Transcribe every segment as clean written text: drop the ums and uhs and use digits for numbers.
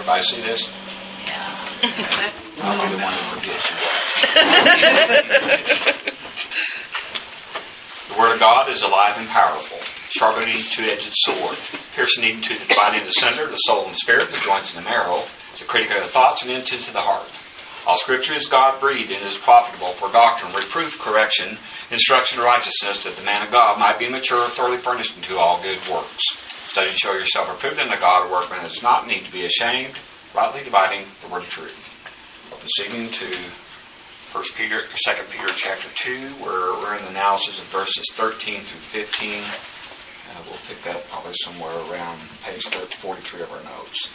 everybody see this? Yeah. I'll be the one who forgets you. The Word of God is alive and powerful, sharpening two-edged sword, piercing even to the dividing asunder the soul and spirit, the joints and the marrow, the critic of the thoughts and intents of the heart. All Scripture is God-breathed and is profitable for doctrine, reproof, correction, instruction, and righteousness, that the man of God might be mature, thoroughly furnished unto all good works. Study to show yourself approved unto God, a workman that does not need to be ashamed, rightly dividing the word of truth. This evening to 2 Peter chapter 2, where we're in the analysis of verses 13 through 15. We'll pick that probably somewhere around page 43 of our notes.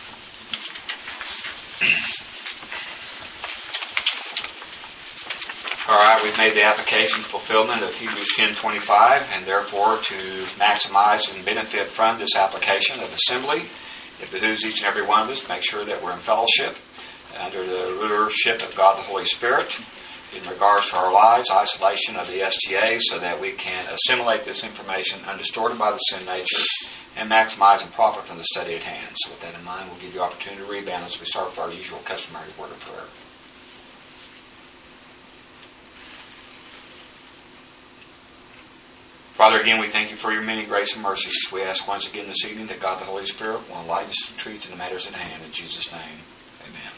All right, we've made the application fulfillment of Hebrews 10:25, and therefore to maximize and benefit from this application of assembly, it behooves each and every one of us to make sure that we're in fellowship under the rulership of God the Holy Spirit in regards to our lives, isolation of the STA, so that we can assimilate this information undistorted by the sin nature and maximize and profit from the study at hand. So with that in mind, we'll give you opportunity to rebound as we start with our usual customary word of prayer. Father, again, we thank you for your many grace and mercies. We ask once again this evening that God the Holy Spirit will enlighten us to truth in the matters at hand. In Jesus' name, amen.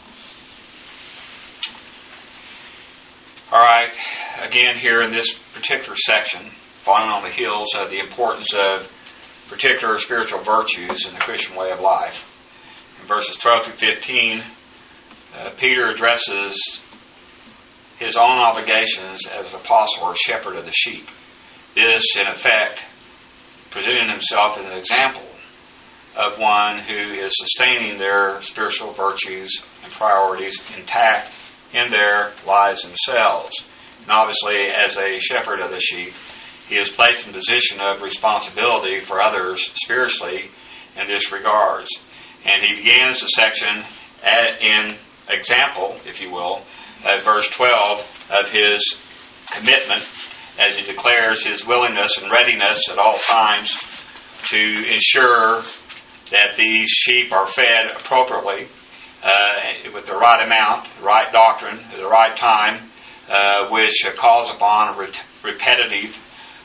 All right, again here in this particular section, following on the heels of the importance of particular spiritual virtues in the Christian way of life. In verses 12 through 15, Peter addresses his own obligations as an apostle or shepherd of the sheep. This, in effect, presenting himself as an example of one who is sustaining their spiritual virtues and priorities intact in their lives themselves. And obviously, as a shepherd of the sheep, he is placed in a position of responsibility for others spiritually in this regards. And he begins the section in example, if you will, at verse 12 of his commitment, as he declares his willingness and readiness at all times to ensure that these sheep are fed appropriately with the right amount, the right doctrine, at the right time, which calls upon a repetitive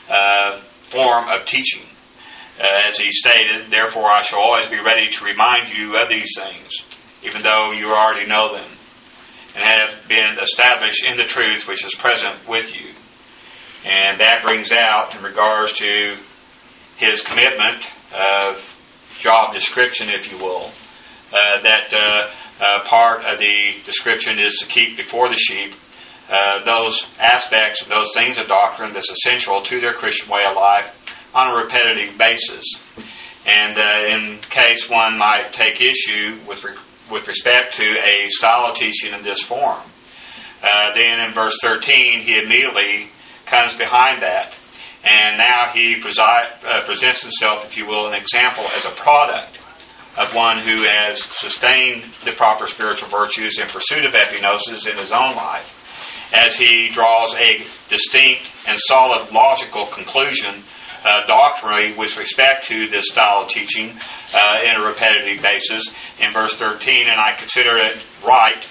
form of teaching. As he stated, therefore I shall always be ready to remind you of these things, even though you already know them, and have been established in the truth which is present with you. And that brings out, in regards to his commitment of job description, if you will, that part of the description is to keep before the sheep those aspects, those things of doctrine that's essential to their Christian way of life on a repetitive basis. And in case one might take issue with respect to a style of teaching in this form, then in verse 13 he immediately comes behind that, and now he presents himself, if you will, an example as a product of one who has sustained the proper spiritual virtues in pursuit of epignosis in his own life, as he draws a distinct and solid logical conclusion doctrinally with respect to this style of teaching in a repetitive basis in verse 13, and I consider it right.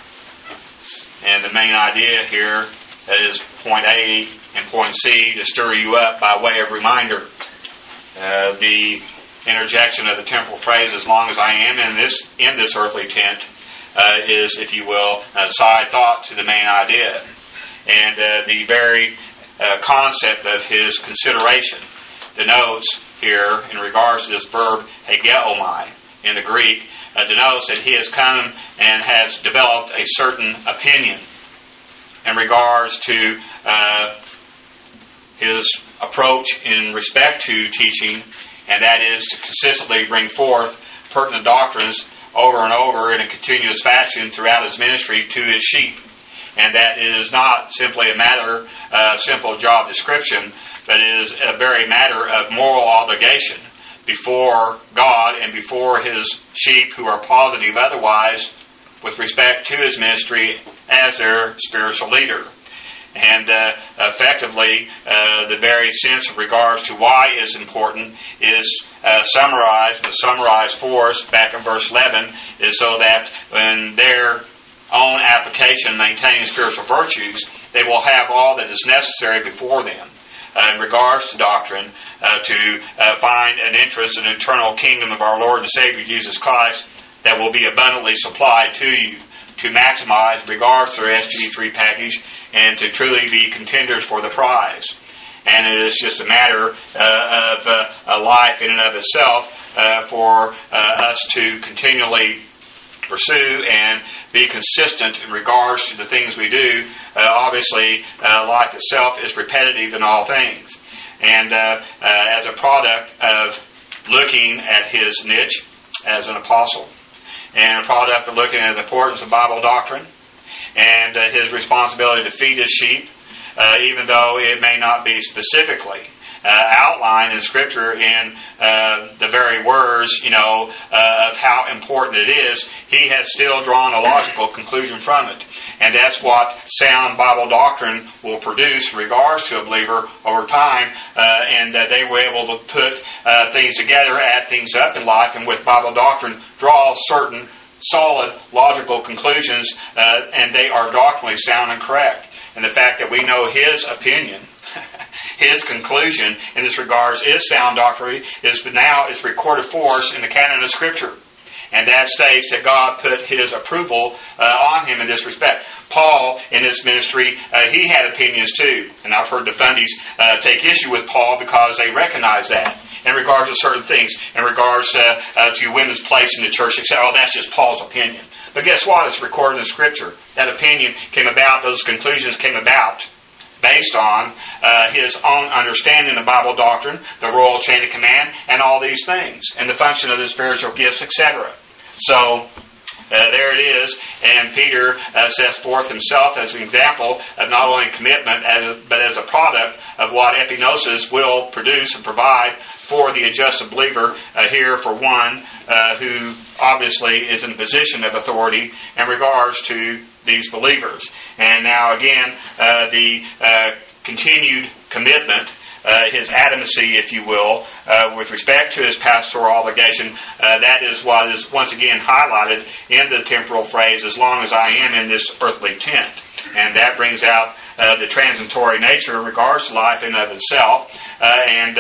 And the main idea here is point A and point C to stir you up by way of reminder. The interjection of the temporal phrase, as long as I am in this earthly tent, is, if you will, a side thought to the main idea. And the very concept of his consideration denotes here, in regards to this verb hegeomai in the Greek, denotes that he has come and has developed a certain opinion in regards to his approach in respect to teaching, and that is to consistently bring forth pertinent doctrines over and over in a continuous fashion throughout his ministry to his sheep. And that is not simply a matter of simple job description, but is a very matter of moral obligation before God and before his sheep who are positive otherwise with respect to his ministry as their spiritual leader. And effectively, the very sense of regards to why is important is summarized. The summarized for us back in verse 11 is so that when their own application, maintaining spiritual virtues, they will have all that is necessary before them in regards to doctrine to find an interest in the eternal kingdom of our Lord and Savior Jesus Christ that will be abundantly supplied to you, to maximize regards to their SG3 package and to truly be contenders for the prize. And it is just a matter of a life in and of itself for us to continually pursue and be consistent in regards to the things we do. Obviously, life itself is repetitive in all things. And as a product of looking at his niche as an apostle, and a product of looking at the importance of Bible doctrine, and his responsibility to feed his sheep, even though it may not be specifically outlined in Scripture in the very words, of how important it is, he has still drawn a logical conclusion from it. And that's what sound Bible doctrine will produce in regards to a believer over time, and that they were able to put things together, add things up in life, and with Bible doctrine draw certain solid, logical conclusions, and they are doctrinally sound and correct. And the fact that we know his opinion, his conclusion in this regards is sound doctrine, is recorded for us in the canon of Scripture. And that states that God put his approval on him in this respect. Paul, in his ministry, he had opinions too. And I've heard the Fundys take issue with Paul because they recognize that in regards to certain things, in regards to women's place in the church. They say, oh, that's just Paul's opinion. But guess what? It's recorded in Scripture. That opinion came about, those conclusions came about based on his own understanding of Bible doctrine, the royal chain of command, and all these things, and the function of the spiritual gifts, etc. So, there it is, and Peter sets forth himself as an example of not only commitment, but as a product of what epignosis will produce and provide for the adjusted believer here for one who obviously is in a position of authority in regards to these believers. And now again, the continued commitment, his adamancy, if you will, with respect to his pastoral obligation, that is what is once again highlighted in the temporal phrase, as long as I am in this earthly tent. And that brings out the transitory nature in regards to life in and of itself, and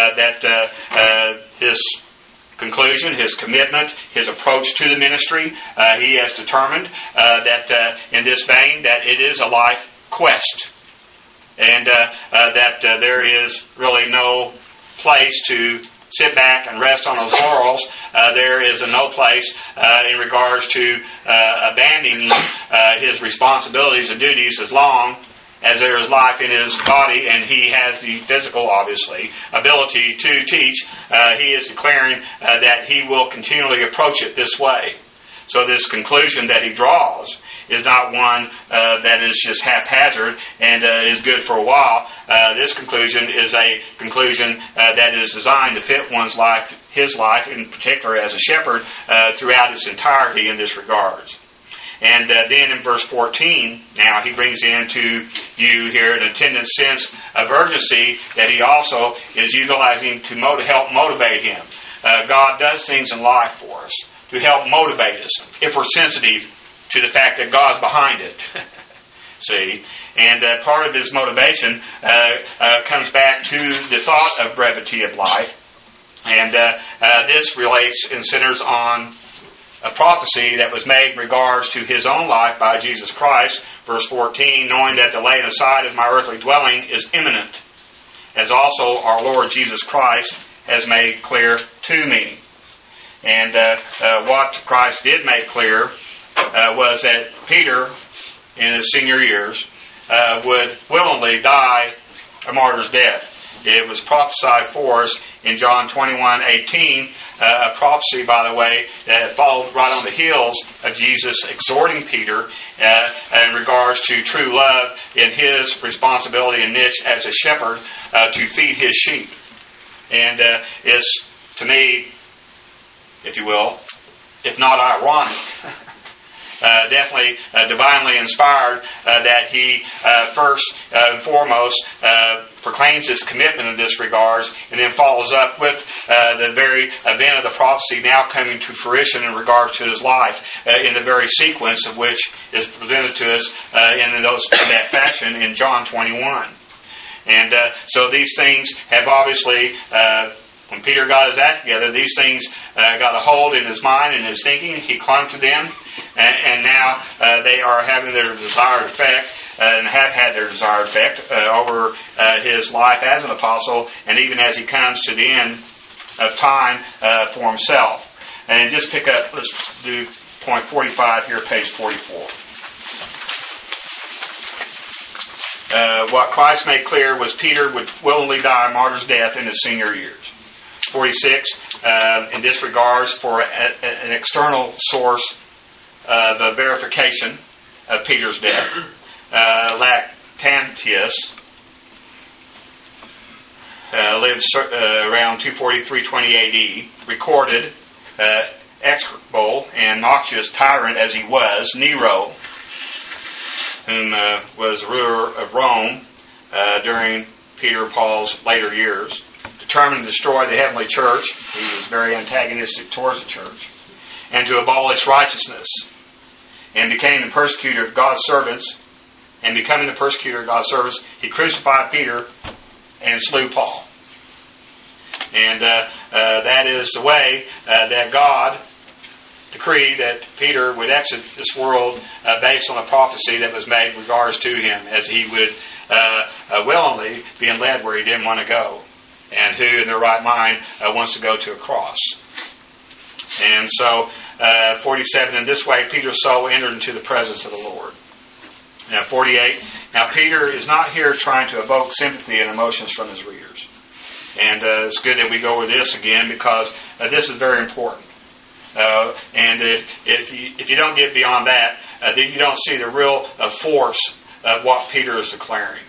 that his conclusion, his commitment, his approach to the ministry, he has determined that in this vein that it is a life quest. And that there is really no place to sit back and rest on those laurels. There is no place in regards to abandoning his responsibilities and duties as long as there is life in his body and he has the physical, obviously, ability to teach. He is declaring that he will continually approach it this way. So this conclusion that he draws is not one that is just haphazard and is good for a while. This conclusion is a conclusion that is designed to fit one's life, his life in particular as a shepherd, throughout its entirety in this regards. And then in verse 14, now he brings into you here an attendant sense of urgency that he also is utilizing to help motivate him. God does things in life for us to help motivate us if we're sensitive to the fact that God's behind it. See? And part of his motivation comes back to the thought of brevity of life. And this relates and centers on a prophecy that was made in regards to his own life by Jesus Christ. Verse 14, knowing that the laying aside of my earthly dwelling is imminent, as also our Lord Jesus Christ has made clear to me. And what Christ did make clear was that Peter, in his senior years, would willingly die a martyr's death. It was prophesied for us in John 21:18, a prophecy, by the way, that followed right on the heels of Jesus exhorting Peter in regards to true love in his responsibility and niche as a shepherd to feed his sheep. And it's, to me, if you will, if not ironic, definitely divinely inspired, that he first and foremost proclaims his commitment in this regards, and then follows up with the very event of the prophecy now coming to fruition in regard to his life, in the very sequence of which is presented to us in that fashion in John 21. And so these things have obviously, when Peter got his act together, these things got a hold in his mind and his thinking. He clung to them, and now they are having their desired effect, and have had their desired effect over his life as an apostle, and even as he comes to the end of time for himself. And just pick up, let's do point 45 here, page 44. What Christ made clear was Peter would willingly die a martyr's death in his senior years. 46, in this regards for an external source of verification of Peter's death. Lactantius lived around 243-20 AD, recorded execrable and noxious tyrant as he was, Nero, whom was ruler of Rome during Peter and Paul's later years, determined to destroy the heavenly church. He was very antagonistic towards the church, and to abolish righteousness, and became the persecutor of God's servants. And becoming the persecutor of God's servants, he crucified Peter and slew Paul. And that is the way that God decreed that Peter would exit this world based on a prophecy that was made in regards to him, as he would willingly be led where he didn't want to go. And who in their right mind wants to go to a cross. And so, 47, in this way Peter's soul entered into the presence of the Lord. Now, 48, now Peter is not here trying to evoke sympathy and emotions from his readers. And it's good that we go over this again, because this is very important. And if you don't get beyond that, then you don't see the real force of what Peter is declaring.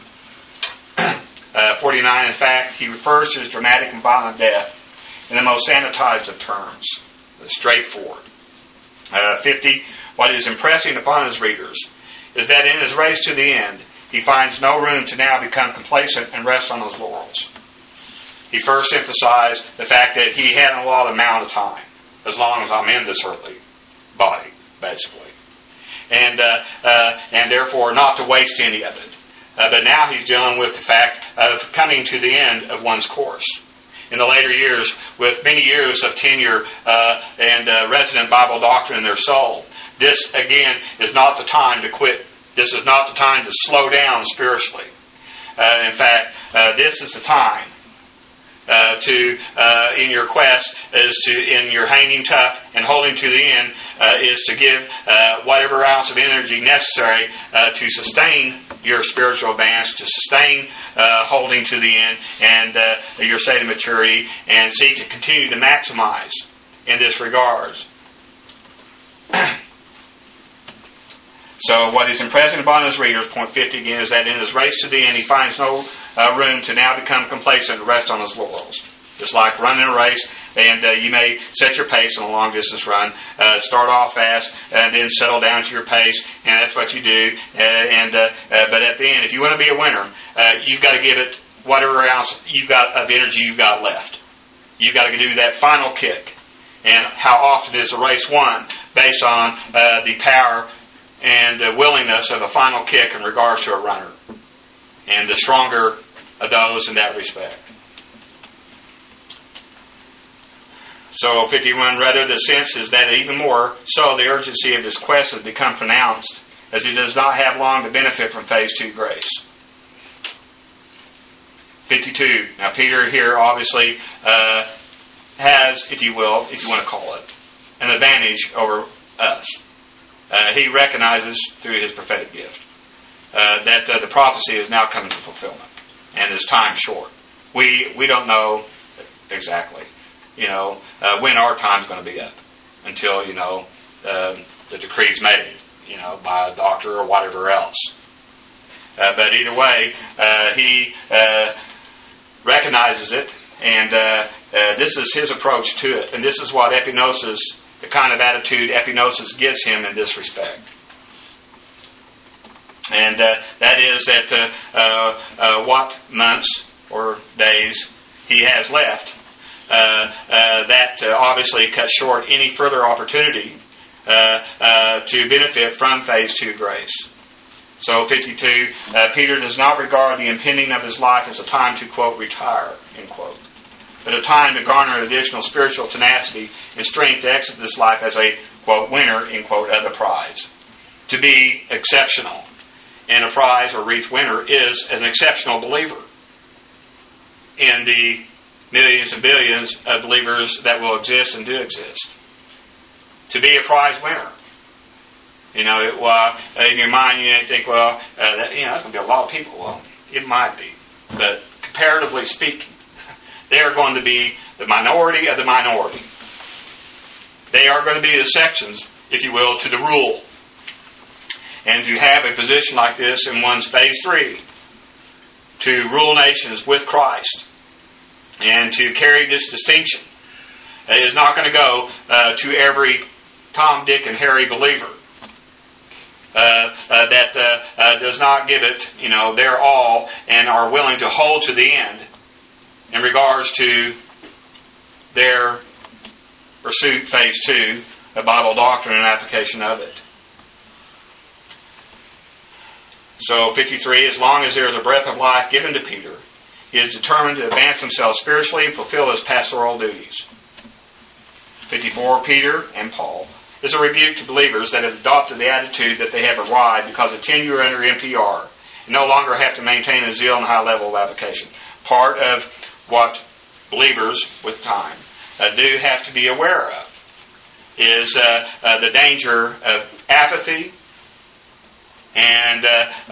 49, in fact, he refers to his dramatic and violent death in the most sanitized of terms, straightforward. 50, what is impressing upon his readers is that in his race to the end, he finds no room to now become complacent and rest on his laurels. He first emphasized the fact that he had a lot amount of time, as long as I'm in this earthly body, basically. And therefore not to waste any of it. But now he's dealing with the fact of coming to the end of one's course. In the later years, with many years of tenure and resident Bible doctrine in their soul, this, again, is not the time to quit. This is not the time to slow down spiritually. In fact, this is the time in your quest, in your hanging tough and holding to the end, is to give whatever ounce of energy necessary to sustain your spiritual advance, to sustain holding to the end and your state of maturity, and seek to continue to maximize in this regards. So what is impressing upon his readers, point 50 again, is that in his race to the end, he finds no room to now become complacent and rest on his laurels. Just like running a race, and you may set your pace in a long-distance run, start off fast, and then settle down to your pace, and that's what you do. But at the end, if you want to be a winner, you've got to give it whatever else you've got of energy you've got left. You've got to do that final kick. And how often is a race won based on the power and willingness of a final kick in regards to a runner. And the stronger of those in that respect. So 51, rather, the sense is that even more so the urgency of his quest has become pronounced, as he does not have long to benefit from phase 2 grace. 52, now Peter here obviously has, if you will, if you want to call it, an advantage over us. He recognizes through his prophetic gift that the prophecy is now coming to fulfillment, and his time short. We don't know exactly, when our time's going to be up until the decree's made, by a doctor or whatever else. But either way, he recognizes it, and this is his approach to it, and this is what epignosis the kind of attitude epignosis gives him in this respect. And that is that what months or days he has left, that obviously cuts short any further opportunity to benefit from phase 2 grace. So 52, Peter does not regard the impending of his life as a time to, quote, retire, end quote, but a time to garner additional spiritual tenacity and strength to exit this life as a, quote, winner, end quote, of the prize. To be exceptional in a prize or wreath winner is an exceptional believer in the millions and billions of believers that will exist and do exist. To be a prize winner. You know, in your mind you may think, well, that's going to be a lot of people. Well, it might be. But comparatively speaking, they are going to be the minority of the minority. They are going to be the exceptions, if you will, to the rule. And to have a position like this in one's phase 3, to rule nations with Christ, and to carry this distinction, is not going to go to every Tom, Dick, and Harry believer that does not give it, their all and are willing to hold to the end in regards to their pursuit, phase 2, of Bible doctrine and application of it. So 53, as long as there is a breath of life given to Peter, he is determined to advance himself spiritually and fulfill his pastoral duties. 54, Peter and Paul is a rebuke to believers that have adopted the attitude that they have arrived because of tenure under NPR and no longer have to maintain a zeal and high level of application. Part of what believers with time do have to be aware of is the danger of apathy and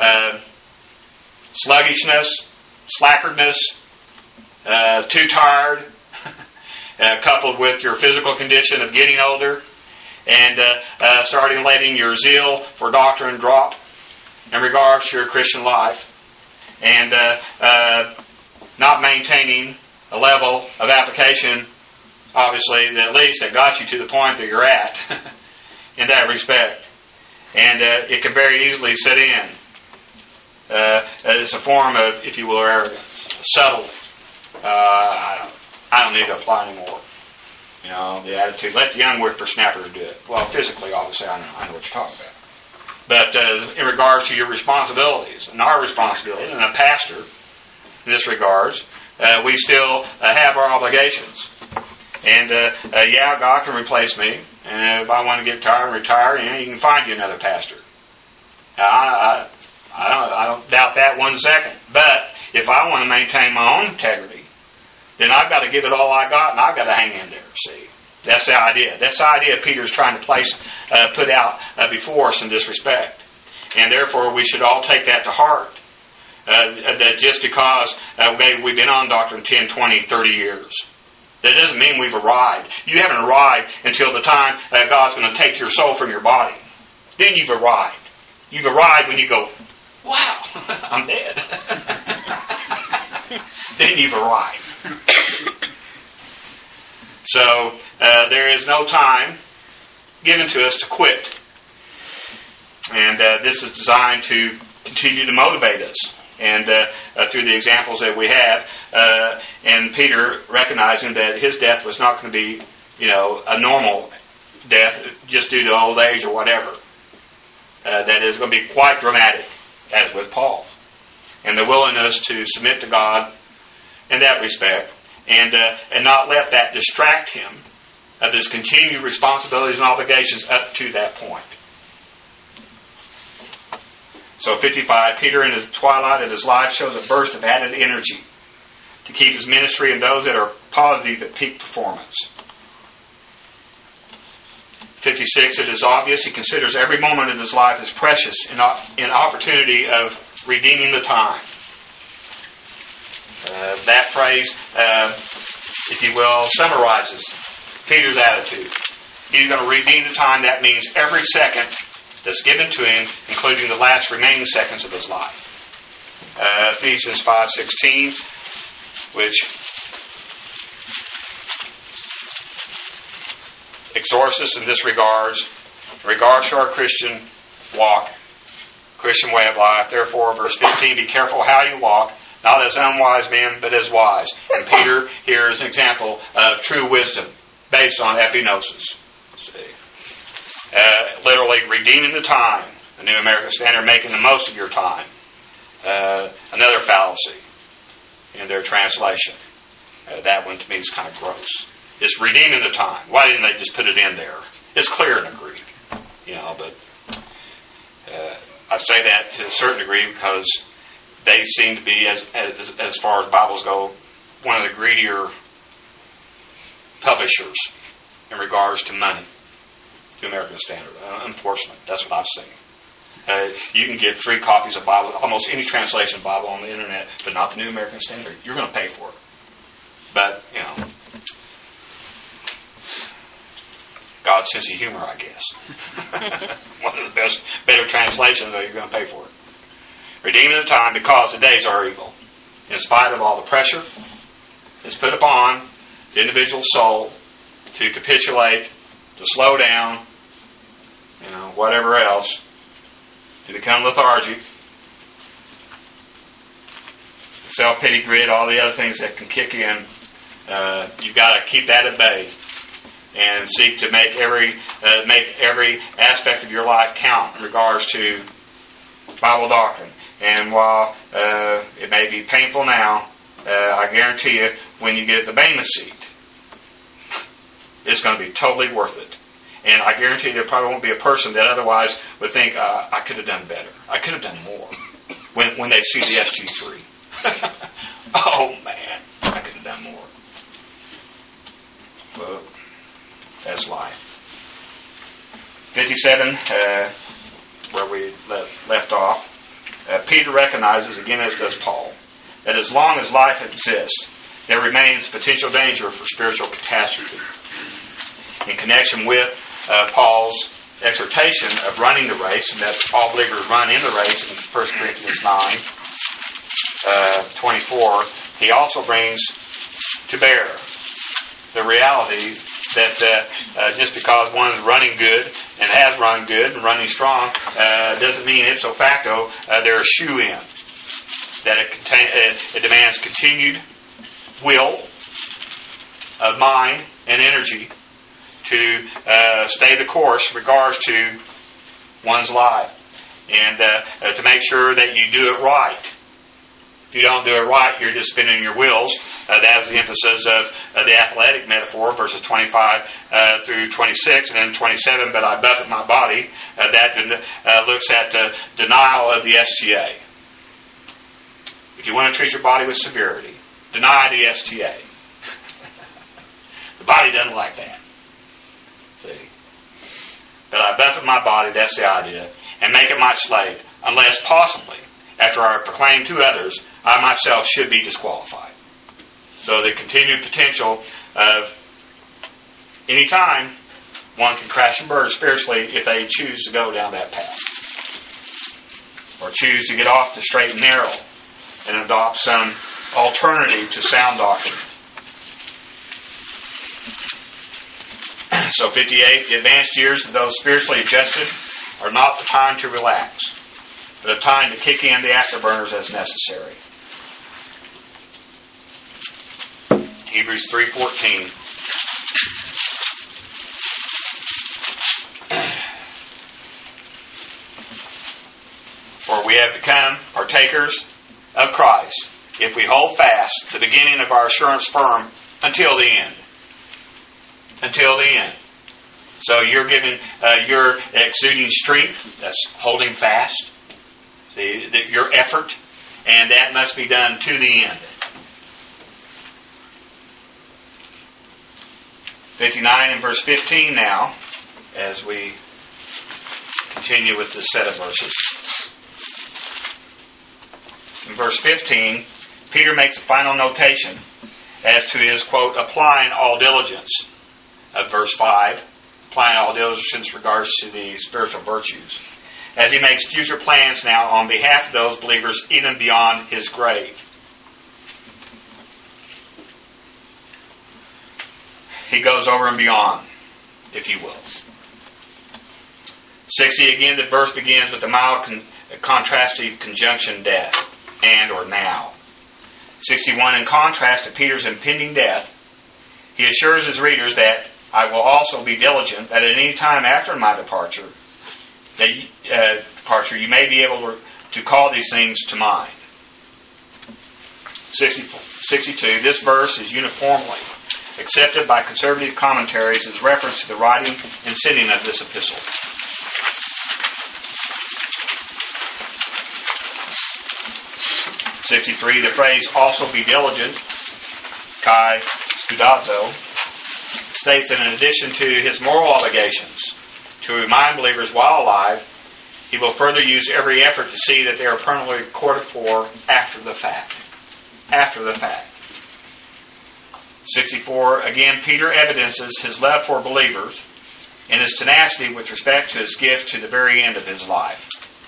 sluggishness, slackerness, too tired, coupled with your physical condition of getting older, and starting letting your zeal for doctrine drop in regards to your Christian life, and not maintaining a level of application, obviously, that at least that got you to the point that you're at in that respect. And it can very easily set in as a form of, if you will, arrogance, subtle. I don't need to apply anymore. The attitude. Let the young whippersnapper do it. Well, physically, obviously, I know what you're talking about. But in regards to your responsibilities and our responsibility, and a pastor in this regards, we still have our obligations. And God can replace me. And if I want to get tired and retire, you can find you another pastor. I don't doubt that one second. But if I want to maintain my own integrity, then I've got to give it all I got, and I've got to hang in there. See, that's the idea. That's the idea Peter's trying to put out before us in this respect. And therefore, we should all take that to heart. That just because we've been on doctrine 10, 20, 30 years, that doesn't mean we've arrived. You haven't arrived until the time God's going to take your soul from your body. Then you've arrived. You've arrived when you go, wow, I'm dead. Then you've arrived. So there is no time given to us to quit. And this is designed to continue to motivate us. And through the examples that we have, and Peter recognizing that his death was not going to be, a normal death just due to old age or whatever. That is going to be quite dramatic, as with Paul. And the willingness to submit to God in that respect, and not let that distract him of his continued responsibilities and obligations up to that point. So 55, Peter in his twilight of his life shows a burst of added energy to keep his ministry and those that are positive at peak performance. 56, it is obvious he considers every moment of his life as precious in opportunity of redeeming the time. That phrase, if you will, summarizes Peter's attitude. He's going to redeem the time. That means every second that's given to him, including the last remaining seconds of his life. Ephesians 5:16, which exhorts us in this regards to our Christian walk, Christian way of life. Therefore, verse 15, be careful how you walk, not as unwise men, but as wise. And Peter here is an example of true wisdom based on epignosis. Literally redeeming the time. The New American Standard, making the most of your time. Another fallacy in their translation. That one to me is kind of gross. It's redeeming the time. Why didn't they just put it in there? It's clear in the Greek. But I say that to a certain degree because they seem to be, as far as Bibles go, one of the greedier publishers in regards to money. The American Standard. Unfortunately, that's what I've seen. You can get free copies of Bible, almost any translation of Bible on the internet, but not the New American Standard. You're going to pay for it. But, God's sense of humor, I guess. One of the better translations, though, you're going to pay for it. Redeeming the time because the days are evil. In spite of all the pressure that's put upon the individual soul to capitulate, to slow down, whatever else, to become lethargic, self-pity, grit, all the other things that can kick in, you've got to keep that at bay and seek to make every aspect of your life count in regards to Bible doctrine. And while it may be painful now, I guarantee you, when you get at the Bema seat, it's going to be totally worth it. And I guarantee you there probably won't be a person that otherwise would think, I could have done better. I could have done more. When they see the SG3. Oh, man, I could have done more. Well, that's life. 57, where we left off. Peter recognizes, again as does Paul, that as long as life exists, there remains potential danger for spiritual catastrophe. In connection with Paul's exhortation of running the race, and that all believers run in the race in 1 Corinthians 9, 24, he also brings to bear the reality that just because one is running good and has run good and running strong doesn't mean ipso facto they're a shoe-in. That it demands continued will of mind and energy to stay the course in regards to one's life, and to make sure that you do it right. If you don't do it right, you're just spinning your wheels. That was the emphasis of the athletic metaphor, verses 25 through 26, and then 27, but I buffet my body. That looks at denial of the STA. If you want to treat your body with severity, deny the STA. The body doesn't like that. See? But I buffet my body, that's the idea, and make it my slave, unless possibly, after I proclaim to others, I myself should be disqualified. So the continued potential of any time one can crash and burn spiritually if they choose to go down that path. Or choose to get off the straight and narrow and adopt some alternative to sound doctrine. So 58, the advanced years of those spiritually adjusted are not the time to relax, but a time to kick in the afterburners as necessary. Hebrews 3:14. For we have become partakers of Christ if we hold fast the beginning of our assurance firm until the end. Until the end. So you're giving, you're exuding strength. That's holding fast. See, your effort, and that must be done to the end. 59 and verse 15 now, as we continue with this set of verses. In verse 15, Peter makes a final notation as to his, quote, applying all diligence of verse 5, applying all diligence in regards to the spiritual virtues, as he makes future plans now on behalf of those believers even beyond his grave. He goes over and beyond. if you will. 60, again, the verse begins with the mild contrastive conjunction death, and or now. 61, in contrast to Peter's impending death, he assures his readers that I will also be diligent that at any time after my departure, you may be able to call these things to mind. 62, this verse is uniformly accepted by conservative commentaries as reference to the writing and sending of this epistle. 63, the phrase also be diligent, kai studazo, states that in addition to his moral obligations to remind believers while alive, he will further use every effort to see that they are permanently recorded for after the fact. After the fact. 64, again, Peter evidences his love for believers and his tenacity with respect to his gift to the very end of his life.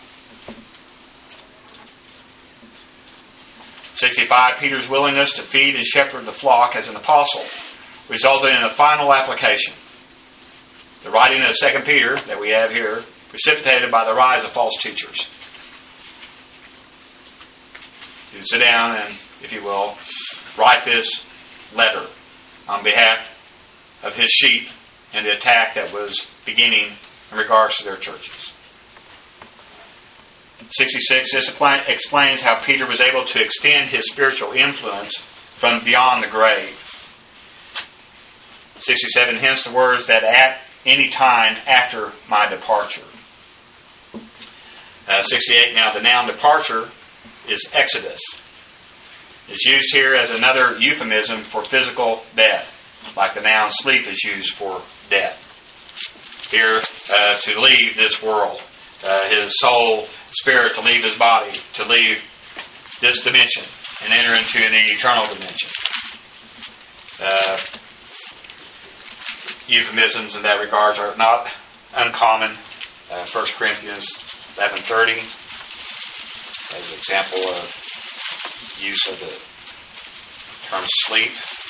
65, Peter's willingness to feed and shepherd the flock as an apostle resulted in a final application. The writing of 2 Peter that we have here, precipitated by the rise of false teachers. To sit down and, if you will, write this letter on behalf of his sheep and the attack that was beginning in regards to their churches. 66, this explains how Peter was able to extend his spiritual influence from beyond the grave. 67, hence the words that at any time after my departure. 68, now the noun departure is exodus. It's used here as another euphemism for physical death, like the noun sleep is used for death. Here, to leave this world, his soul, spirit to leave his body, to leave this dimension and enter into the eternal dimension. Euphemisms in that regard are not uncommon. 1 Corinthians 11:30 as an example of use of the term sleep.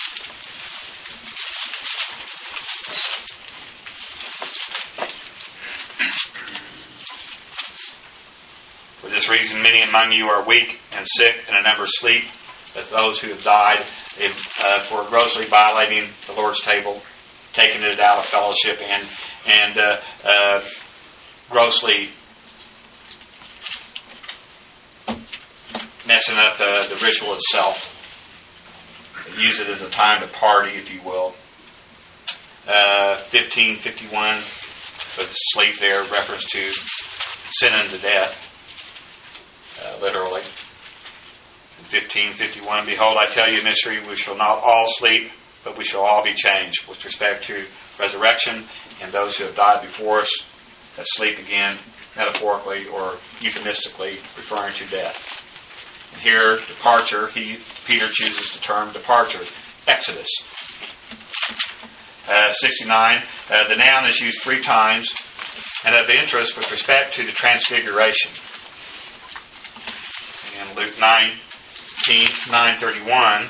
For this reason, many among you are weak and sick, and a number sleep, as those who have died for grossly violating the Lord's table, taking it out of fellowship, and grossly messing up the ritual itself. They use it as a time to party, if you will. 15:51 with sleep there, reference to sin unto death. Literally. In 15:51, behold, I tell you a mystery, we shall not all sleep, but we shall all be changed with respect to resurrection, and those who have died before us that sleep again, metaphorically or euphemistically, referring to death. And here, departure, Peter chooses the term departure, exodus. 69, the noun is used 3 times, and of interest with respect to the transfiguration. In Luke 9:31,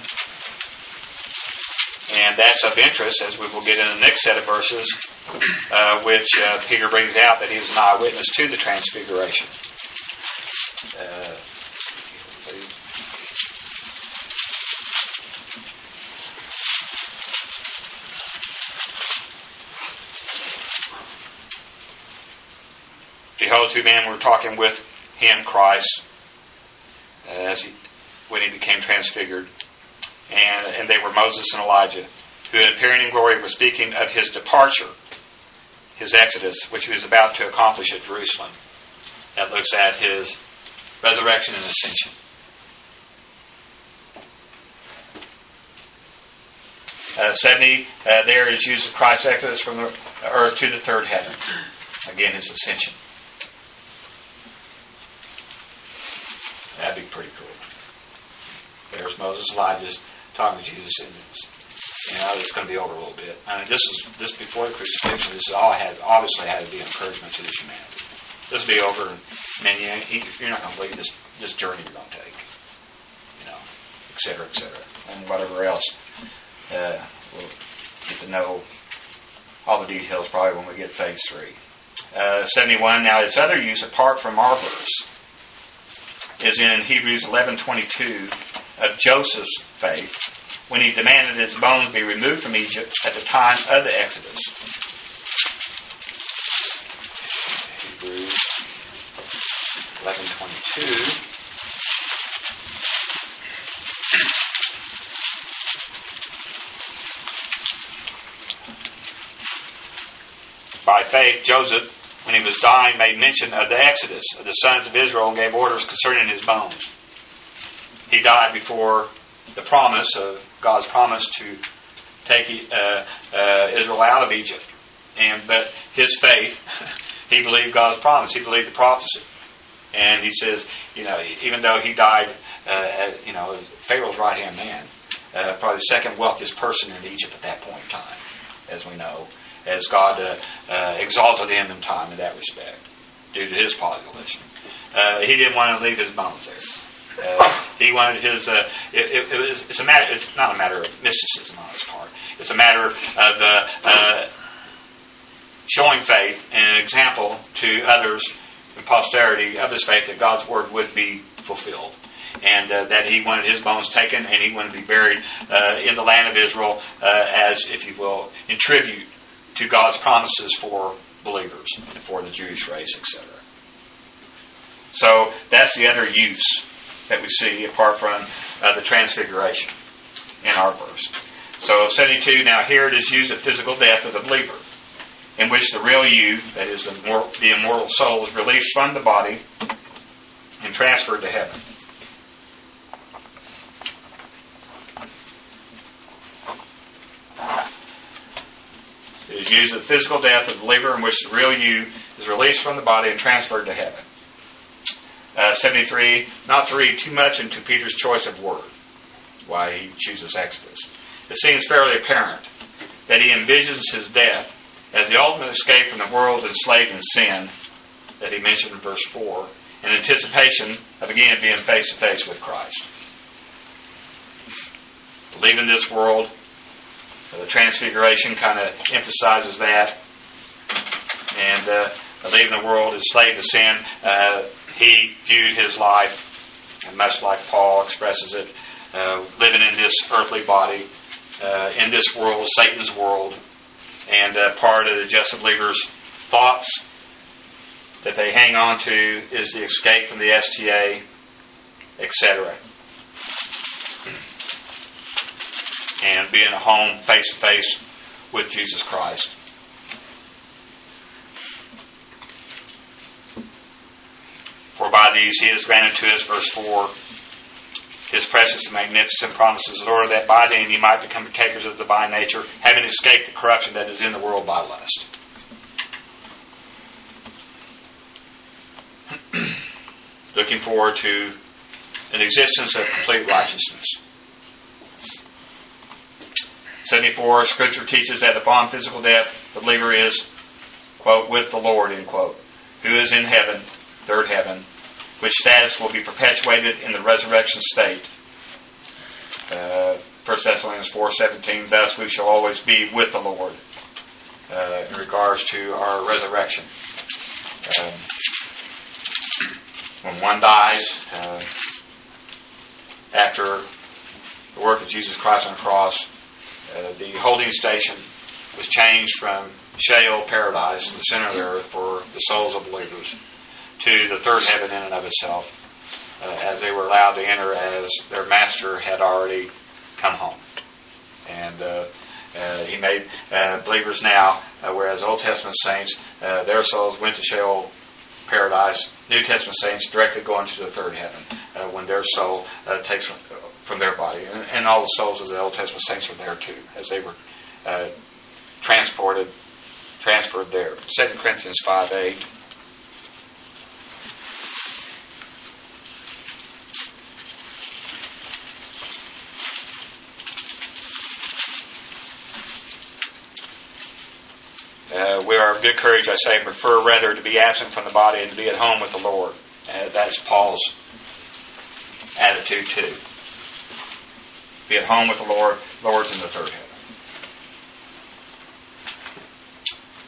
and that's of interest, as we will get in the next set of verses, which Peter brings out that he was an eyewitness to the transfiguration. Behold, 2 men were talking with him, Christ, when he became transfigured, and they were Moses and Elijah, who appearing in glory were speaking of his departure, his exodus, which he was about to accomplish at Jerusalem. That looks at his resurrection and ascension. There is used of Christ's exodus from the earth to the third heaven. Again, his ascension. That'd be pretty cool. There's Moses, Elijah talking to Jesus, and it's going to be over a little bit. I mean, this before the crucifixion. This obviously had to be an encouragement to this humanity. This will be over, and man, you're not going to believe this journey you're going to take, et cetera, and whatever else. We'll get to know all the details probably when we get phase 3. 71. Now, its other use apart from our verse is in Hebrews 11:22 of Joseph's faith when he demanded his bones be removed from Egypt at the time of the Exodus. Hebrews 11:22. By faith, Joseph, when he was dying, made mention of the Exodus of the sons of Israel and gave orders concerning his bones. He died before the promise of God's promise to take Israel out of Egypt. But his faith, he believed God's promise. He believed the prophecy. And he says, even though he died, as Pharaoh's right-hand man, probably the second wealthiest person in Egypt at that point in time, as we know, as God exalted him in time in that respect, due to his population. He didn't want to leave his bones there. He wanted his. It's a matter. It's not a matter of mysticism on his part. It's a matter of showing faith and an example to others in posterity of his faith that God's word would be fulfilled. And that he wanted his bones taken and he wanted to be buried in the land of Israel as, if you will, in tribute to God's promises for believers and for the Jewish race, etc. So that's the other use that we see apart from the transfiguration in our verse. So 72, now here it is used of physical death of the believer, in which the real you, that is the immortal soul, is released from the body and transferred to heaven. It is used of the physical death of the believer, in which the real you is released from the body and transferred to heaven. 73, not to read too much into Peter's choice of word, why he chooses Exodus. It seems fairly apparent that he envisions his death as the ultimate escape from the world enslaved in sin, that he mentioned in verse 4, in anticipation of again being face to face with Christ. Leaving this world, the Transfiguration kind of emphasizes that. And leaving the world enslaved to sin, he viewed his life, and much like Paul expresses it, living in this earthly body, in this world, Satan's world, and part of the just believer's thoughts that they hang on to is the escape from the STA, etc. And being at home face to face with Jesus Christ. For by these he has granted to us, verse 4, his precious and magnificent promises, in order that by them ye might become partakers of the divine nature, having escaped the corruption that is in the world by lust. Looking forward to an existence of complete righteousness. 74, Scripture teaches that upon physical death, the believer is, quote, with the Lord, end quote, who is in heaven, third heaven, which status will be perpetuated in the resurrection state. 1 Thessalonians 4:17, thus we shall always be with the Lord in regards to our resurrection. When one dies, after the work of Jesus Christ on the cross, the holding station was changed from Sheol, paradise, in the center of the earth for the souls of believers, to the third heaven in and of itself, as they were allowed to enter as their master had already come home. And he made believers now, whereas Old Testament saints, their souls went to Sheol, paradise. New Testament saints directly go into the third heaven when their soul takes from their body. And all the souls of the Old Testament saints were there too, as they were transferred there. 2 Corinthians 5:8. We are of good courage, I say, prefer rather to be absent from the body and to be at home with the Lord. That's Paul's attitude too. Be at home with the Lord. Lord's in the third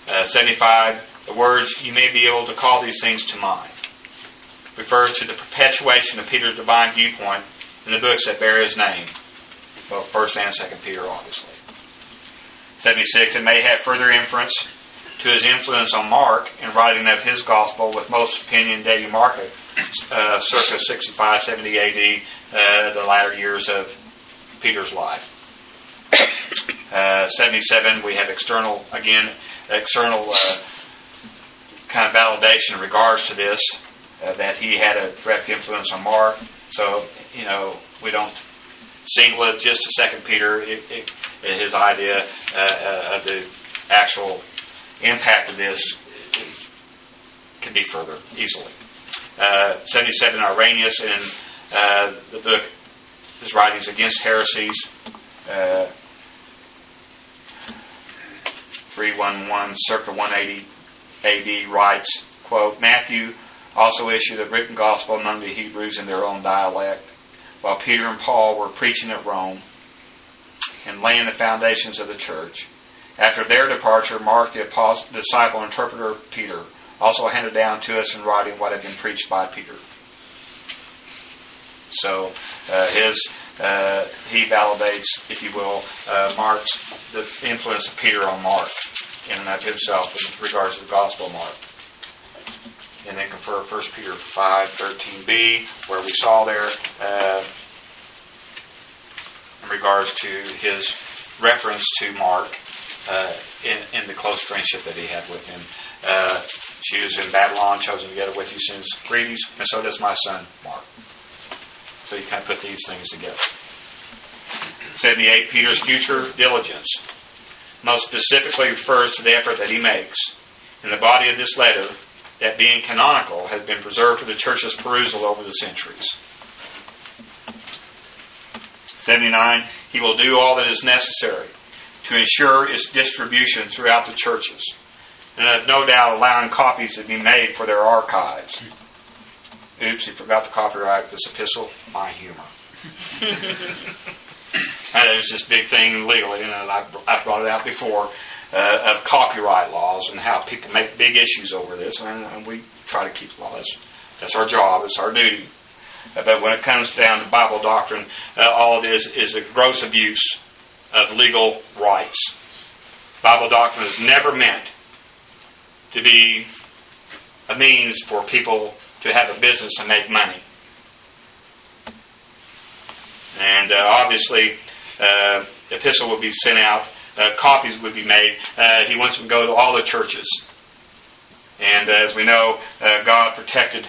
75, the words, "you may be able to call these things to mind," refers to the perpetuation of Peter's divine viewpoint in the books that bear his name. Well, 1st and 2nd Peter, obviously. 76, it may have further inference to his influence on Mark in writing of his gospel, with most opinion dating Mark at circa 65, 70 AD, the latter years of Peter's life. 77, we have external kind of validation in regards to this, that he had a direct influence on Mark. So, we don't single it just to 2 Peter. His idea of the actual impact of this can be further easily. 77, Irenaeus in the book, his writings against heresies, 311, circa 180 AD, writes, quote, "Matthew also issued a written gospel among the Hebrews in their own dialect, while Peter and Paul were preaching at Rome and laying the foundations of the church. After their departure, Mark, the disciple and interpreter of Peter, also handed down to us in writing what had been preached by Peter." So he validates, if you will, Mark's the influence of Peter on Mark in and of himself in regards to the Gospel of Mark. And then confer 1 Peter 5:13b, where we saw there in regards to his reference to Mark in the close friendship that he had with him. "She was in Babylon, chosen together with you, sends greetings, and so does my son Mark." So you kind of put these things together. 78, Peter's future diligence most specifically refers to the effort that he makes in the body of this letter, that being canonical has been preserved for the church's perusal over the centuries. 79, he will do all that is necessary to ensure its distribution throughout the churches, and I have no doubt allowing copies to be made for their archives. Oops, he forgot to copyright this epistle. My humor. There's this big thing legally, and I've brought it out before, of copyright laws and how people make big issues over this, and we try to keep laws. That's our job. It's our duty. But when it comes down to Bible doctrine, all it is a gross abuse of legal rights. Bible doctrine is never meant to be a means for people to have a business and make money. And obviously, the epistle will be sent out, copies would be made. He wants them to go to all the churches. And as we know, God protected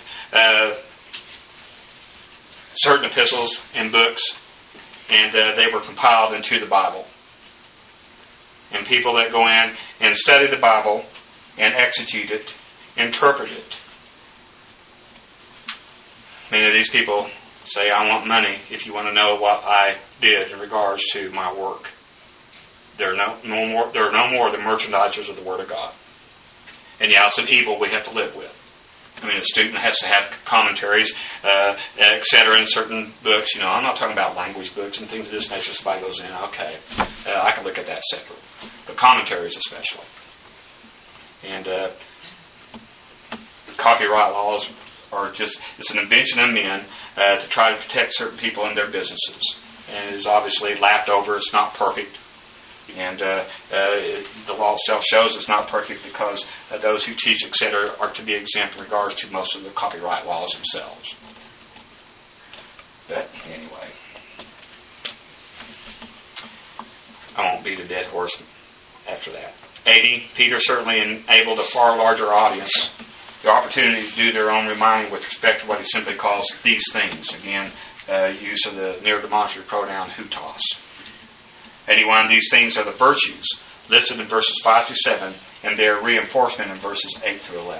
certain epistles and books, and they were compiled into the Bible. And people that go in and study the Bible and exegete it, interpret it. Many of these people say, "I want money if you want to know what I did in regards to my work." They're no more the merchandisers of the Word of God. And yeah, it's an evil we have to live with. I mean, a student has to have commentaries, etc. in certain books. I'm not talking about language books and things of this nature. Somebody goes in, okay, I can look at that separate. But commentaries especially. And copyright laws are it's an invention of men to try to protect certain people and their businesses. And it is obviously lapped over. It's not perfect. And the law itself shows it's not perfect because those who teach, etc., are to be exempt in regards to most of the copyright laws themselves. But anyway, I won't beat a dead horse after that. 80, Peter certainly enabled a far larger audience the opportunity to do their own reminding with respect to what he simply calls these things. Again, use of the near demonstrative pronoun hutos. 81, these things are the virtues listed in verses 5 through 7, and their reinforcement in verses 8 through 11.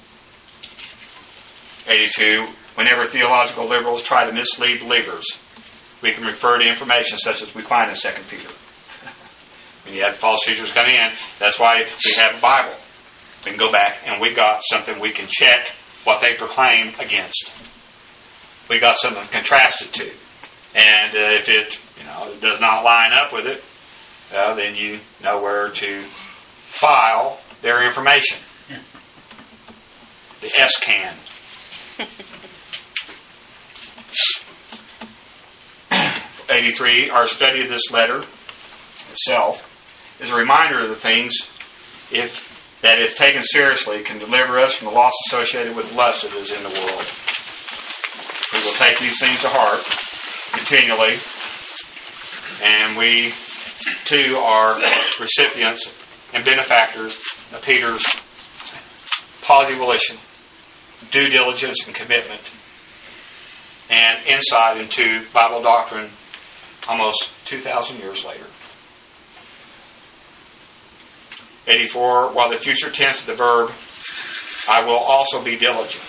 82, whenever theological liberals try to mislead believers, we can refer to information such as we find in 2 Peter. When you have false teachers come in, that's why we have a Bible. We can go back and we got something we can check what they proclaim against. We got something to contrast it to. And if it does not line up with it, then you know where to file their information. The S-can. 83, our study of this letter itself is a reminder of the things that, if taken seriously, can deliver us from the loss associated with lust that is in the world. We will take these things to heart continually, and we too are recipients and benefactors of Peter's positive volition, due diligence and commitment, and insight into Bible doctrine almost 2,000 years later. 84, while the future tense of the verb, I will also be diligent.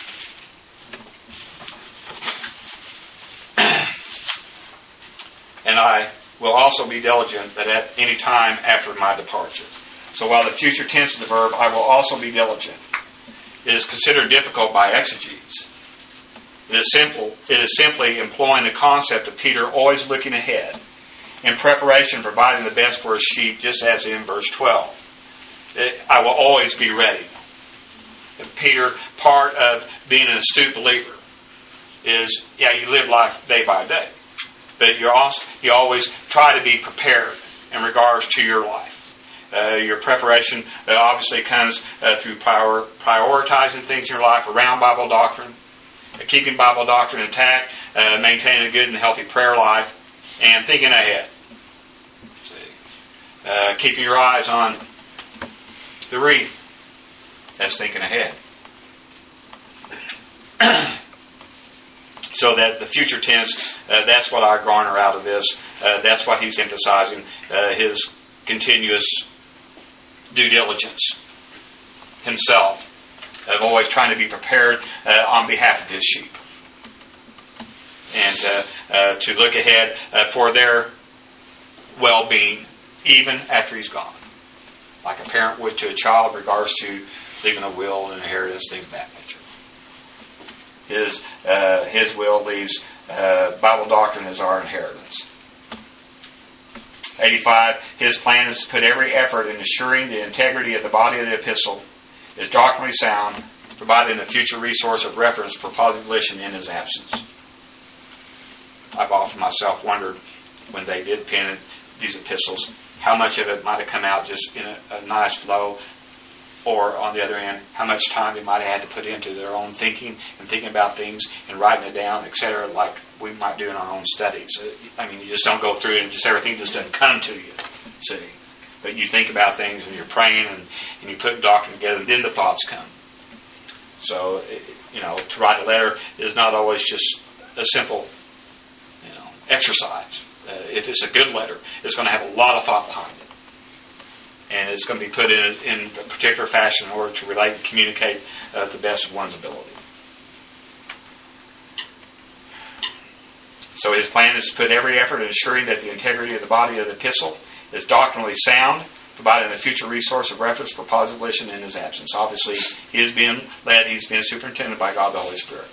And I will also be diligent, but at any time after my departure. So while the future tense of the verb, I will also be diligent, it is considered difficult by exegetes. It is simply employing the concept of Peter always looking ahead, in preparation, providing the best for his sheep, just as in verse 12. I will always be ready. And Peter, part of being an astute believer is, you live life day by day. But you always try to be prepared in regards to your life. Your preparation obviously comes through prioritizing things in your life around Bible doctrine, keeping Bible doctrine intact, maintaining a good and healthy prayer life, and thinking ahead. Keeping your eyes on the wreath. That's thinking ahead. So that the future tense, that's what I garner out of this. That's what he's emphasizing, his continuous due diligence himself, of always trying to be prepared on behalf of his sheep. And to look ahead for their well-being, even after he's gone. Like a parent would to a child in regards to leaving a will and inheritance, things of that nature. His will leaves Bible doctrine as our inheritance. 85, his plan is to put every effort in assuring the integrity of the body of the epistle is doctrinally sound, providing a future resource of reference for positive volition in his absence. I've often myself wondered, when they did pen these epistles, how much of it might have come out just in a nice flow, or on the other hand, how much time they might have had to put into their own thinking and thinking about things and writing it down, etc., like we might do in our own studies. I mean, you just don't go through it and just everything just doesn't come to you, see. But you think about things and you're praying and you put doctrine together, and then the thoughts come. So, to write a letter is not always just a simple, exercise. If it's a good letter, it's going to have a lot of thought behind it. And it's going to be put in a particular fashion in order to relate and communicate the best of one's ability. So his plan is to put every effort in ensuring that the integrity of the body of the epistle is doctrinally sound, providing a future resource of reference for positive volition in his absence. Obviously, he is being led, he's being superintended by God the Holy Spirit.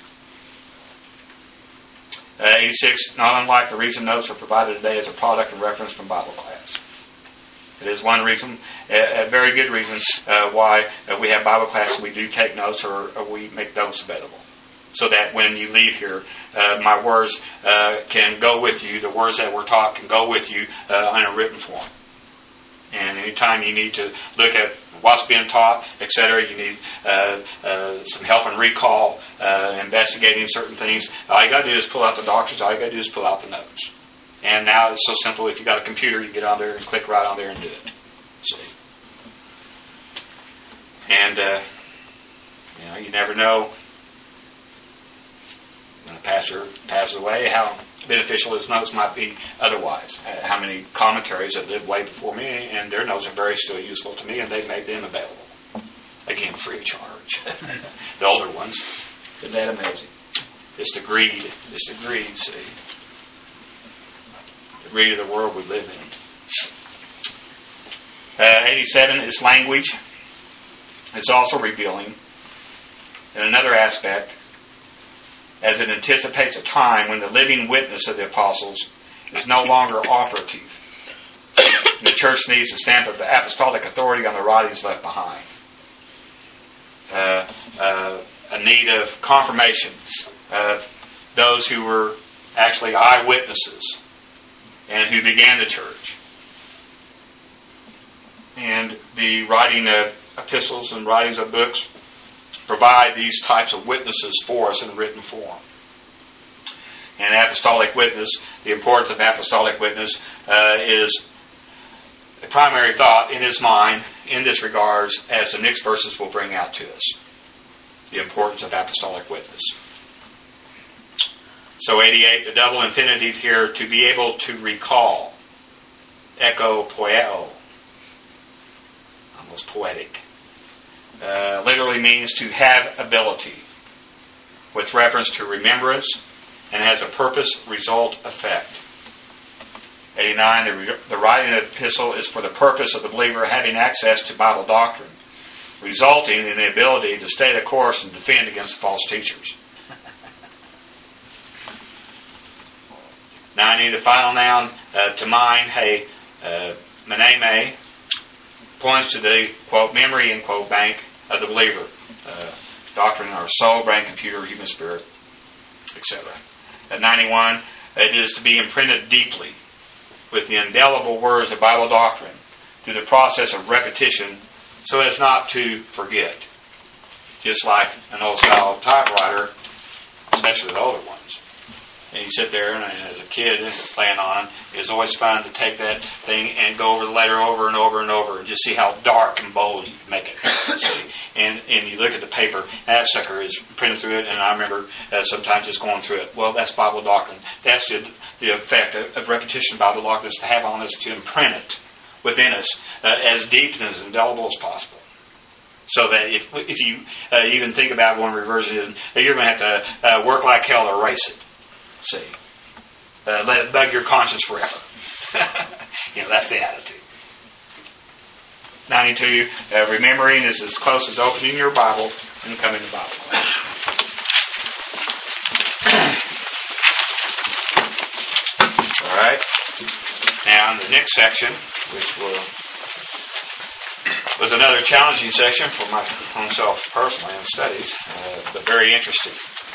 86, not unlike the reason notes are provided today as a product and reference from Bible class. It is one reason, a very good reason, why we have Bible class and we do take notes or we make notes available. So that when you leave here, my words can go with you, the words that we're taught can go with you in a written form. And anytime you need to look at what's being taught, etc., you need some help and recall, investigating certain things. All you got to do is pull out the doctrines. All you got to do is pull out the notes. And now it's so simple. If you got a computer, you get on there and click right on there and do it. See? And you never know when a pastor passes away how beneficial his notes might be otherwise. How many commentaries have lived way before me, and their notes are very still useful to me, and they've made them available. Again, free of charge. The older ones. Isn't that amazing? It's the greed. It's the greed, see. The greed of the world we live in. 87 is language. It's also revealing. In another aspect, as it anticipates a time when the living witness of the apostles is no longer operative. The church needs a stamp of apostolic authority on the writings left behind. A need of confirmation of those who were actually eyewitnesses and who began the church. And the writing of epistles and writings of books provide these types of witnesses for us in written form. And apostolic witness, the importance of apostolic witness is the primary thought in his mind in this regards, as the next verses will bring out to us. The importance of apostolic witness. So 88, the double infinitive here, to be able to recall. Echo poieo. Almost poetic. Literally means to have ability, with reference to remembrance, and has a purpose, result, effect. 89, the writing of the epistle is for the purpose of the believer having access to Bible doctrine, resulting in the ability to stay the course and defend against false teachers. 90, the final noun, to mind, hey, meneme, points to the, quote, memory, end quote, bank of the believer. Doctrine or soul, brain, computer, human spirit, etc. At 91, it is to be imprinted deeply with the indelible words of Bible doctrine through the process of repetition so as not to forget. Just like an old style typewriter, especially the older ones. And you sit there, and as a kid playing on, it's always fun to take that thing and go over the letter over and over and over and just see how dark and bold you can make it. And you look at the paper, and that sucker is printed through it, and I remember sometimes just going through it. Well, that's Bible doctrine. That's the effect of repetition of Bible doctrine, is to have on us, to imprint it within us as deep and as indelible as possible. So that if you even think about going reversion, you're going to have to work like hell to erase it. See, let it bug your conscience forever. That's the attitude. 92, remembering is as close as opening your Bible and coming to Bible class. All right. Now, in the next section, which was another challenging section for my own self personally in studies, but very interesting.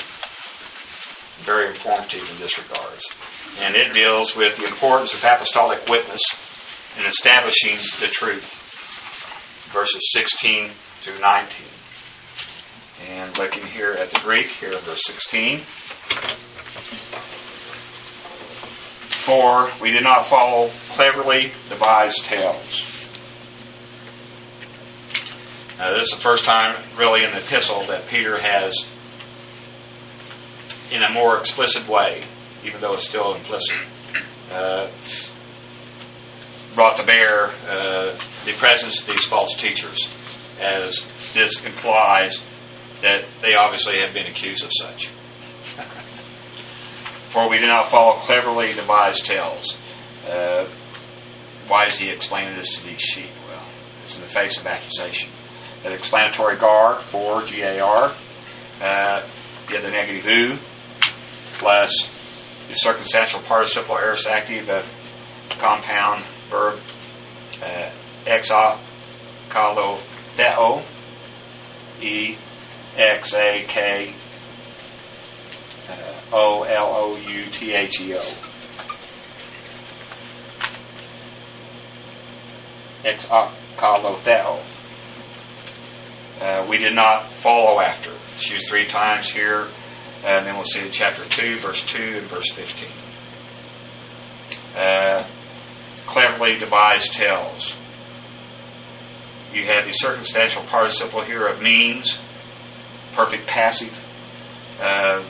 Very informative in this regards. And it deals with the importance of apostolic witness in establishing the truth. Verses 16 through 19. And looking here at the Greek, here in verse 16. For we did not follow cleverly devised tales. Now, this is the first time really in the epistle that Peter has, in a more explicit way, even though it's still implicit, brought to bear the presence of these false teachers, as this implies that they obviously have been accused of such. For we do not follow cleverly devised tales. Why is he explaining this to these sheep? Well, it's in the face of accusation. An explanatory gar, for, G-A-R, you have the negative u, plus the circumstantial participle aorist active of compound verb exakalotheo, E-X-A-K-O-L-O-U-T-H-E-O. Exakalotheo. We did not follow after. It's used 3 times here. And then we'll see in chapter 2, verse 2 and verse 15. Cleverly devised tales. You have the circumstantial participle here of means, perfect passive. The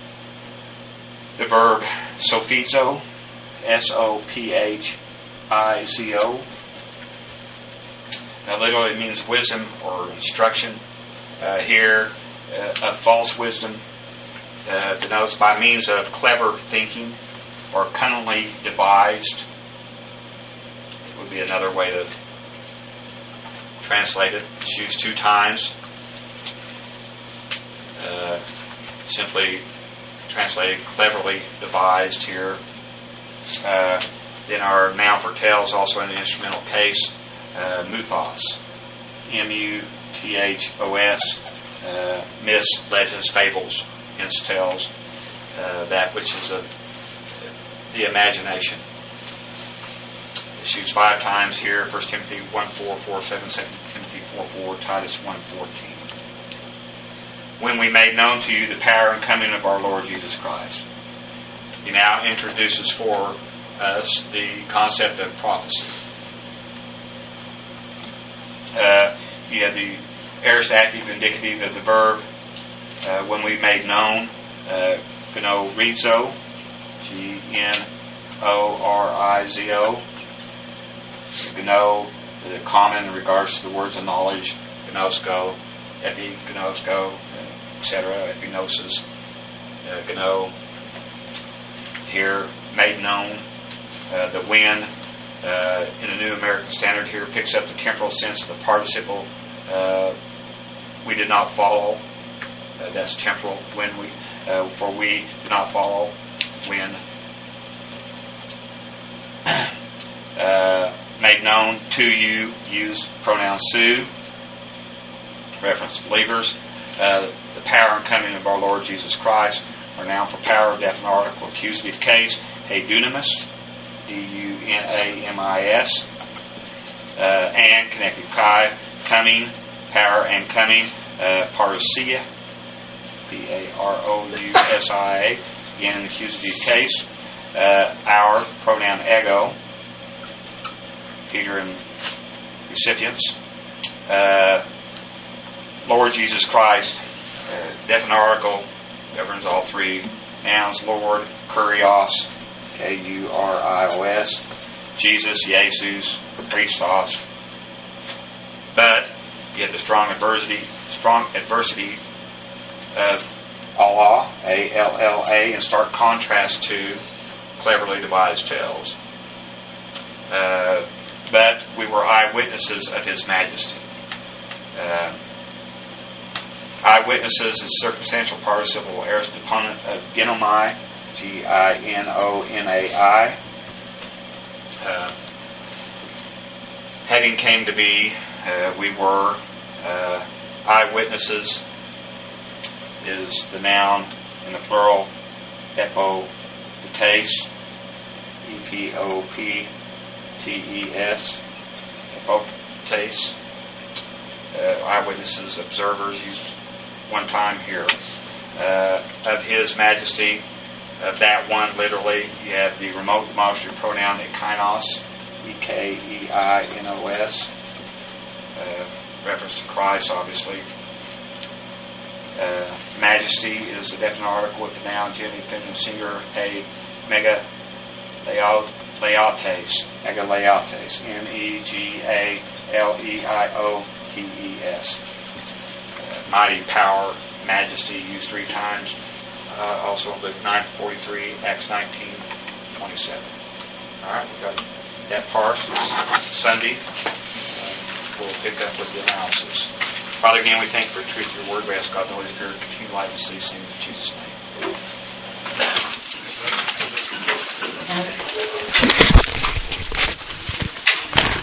verb sophizo, S-O-P-H-I-Z-O. Now, literally it means wisdom or instruction. Here, a false wisdom. Denotes by means of clever thinking or cunningly devised. It would be another way to translate it. It's used 2 times. Simply translated cleverly devised here. Then our noun for tell is also in the instrumental case, muthos. M-U-T-H-O-S. Myths, legends, fables, hence tales, that which is the imagination. It's used 5 times here: 1 Timothy 1:4, 4:7, 2 Timothy 4:4, Titus 1:14. When we made known to you the power and coming of our Lord Jesus Christ. He now introduces for us the concept of prophecy. You have the aorist active indicative of the verb when we made known, gnorizo, G-N-O-R-I-Z-O. Gno, the common in regards to the words of knowledge, gnosko, epignosko, etc., epignosis, gno. Here, made known. The when, in the New American Standard here, picks up the temporal sense of the participle. We did not follow. That's temporal. When we, for we did not follow. When. Made known to you, use pronoun su. Reference to believers. The power and coming of our Lord Jesus Christ. Our noun for power, definite article, accusative case. Hey, dunamis. D-U-N-A-M-I-S. And connective chi, coming, power and coming, parousia, P-A-R-O-U-S-I-A, again in the accusative case. Our, pronoun ego, Peter and recipients. Lord Jesus Christ, definite article, governs all 3 nouns. Lord, kurios, K-U-R-I-O-S, Jesus, Jesus, Christos. But you have the strong adversity of Allah, A-L-L-A, in stark contrast to cleverly devised tales. But we were eyewitnesses of His majesty. Eyewitnesses is circumstantial participle aorist deponent of ginomai, G-I-N-O-N-A-I. Having came to be, we were eyewitnesses is the noun in the plural, epopetes, E-P-O-P-T-E-S, epopetes. Eyewitnesses, observers, used one time here. Of His majesty, of that one, literally, you have the remote demonstrative pronoun ekainos, E-K-E-I-N-O-S, reference to Christ, obviously. Majesty is a definite article with the noun genitive feminine singular, a mega leates, M-E-G-A-L-E-I-O-T-E-S. Mighty, power, majesty, used 3 times. Also in Luke 9:43, Acts 19:27. All right, we've got that parsed. Sunday, we'll pick up with the analysis. Father, again, we thank you for the truth of your word. We ask God the Holy Spirit to continue to light us these things in Jesus' name.